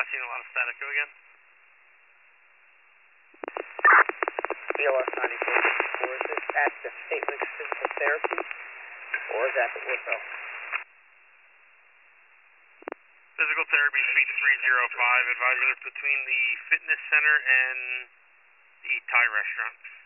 seeing a lot of static. Go again. BLS 94, is this at the St. Luke's Physical Therapy, or is that the ortho? Physical Therapy, Suite 305, advisor between the fitness center and the Thai restaurant.